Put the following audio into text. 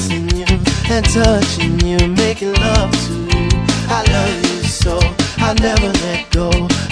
kissing you and touching you, making love to you. I love you so, I'll never let go.